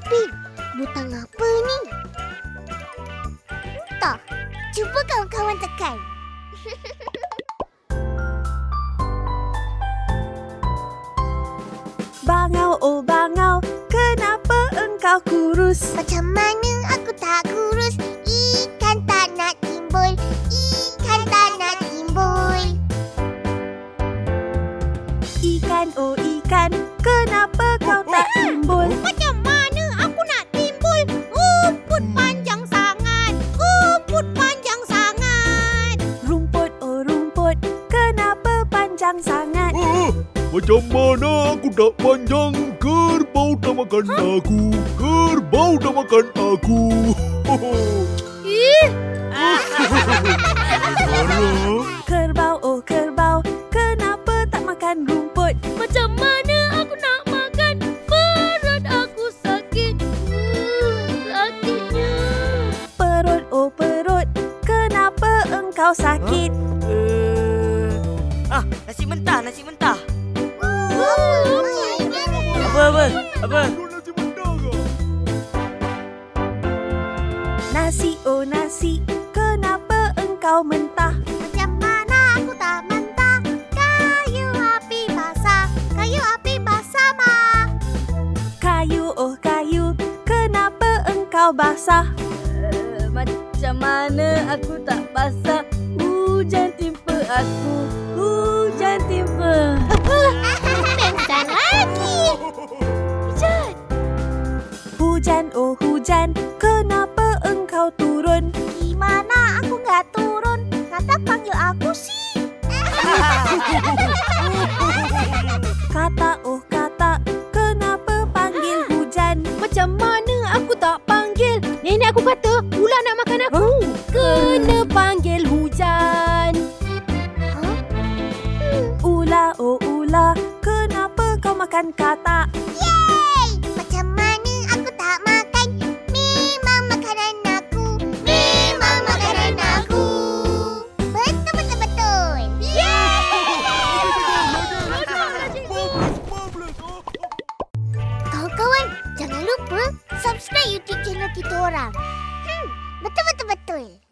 Ipin, butang apa ni? Entah. Cuba kawan-kawan tekan. Bangau, oh bangau, kenapa engkau kurus? Macam mana aku tak kurus? Ikan tak nak timbul. Ikan tak nak timbul. Ikan, oh ikan, kenapa kau tak timbul? Macam mana aku nak timbul? Rumput panjang sangat. Rumput panjang sangat. Rumput, oh rumput, kenapa panjang sangat? Macam mana aku tak panjang? Kerbau tak makan aku. Kerbau tak makan aku. Kerbau, oh kerbau, kenapa tak makan rumput? Macam mana aku nak makan? Perut aku sakit. Sakitnya. Perut, oh perut, kenapa engkau sakit? Nasi mentah, nasi mentah. Apa? Apa? Nasi mentah ke? Nasi, oh nasi, kenapa engkau mentah? Macam mana aku tak mentah? Kayu api basah. Kayu api basah, Ma. Kayu, oh kayu, kenapa engkau basah? Macam mana aku tak basah? Hujan timpa aku. Hujan timpa. Pengsan lagi. Hujan, oh hujan, kenapa engkau turun? Gimana aku nggak turun? Kata panggil aku sih. Kata, oh kata, kenapa panggil hujan? Macam mana aku tak panggil? Nenek aku kata ular nak makan aku. Kena panggil hujan. Ular, oh ular, kenapa kau makan katak? Yeay! Macam mana aku tak makan? Memang makanan aku. Memang makanan aku. Betul. Yeay! Kawan-kawan, jangan lupa subscribe YouTube channel kita orang. Betul.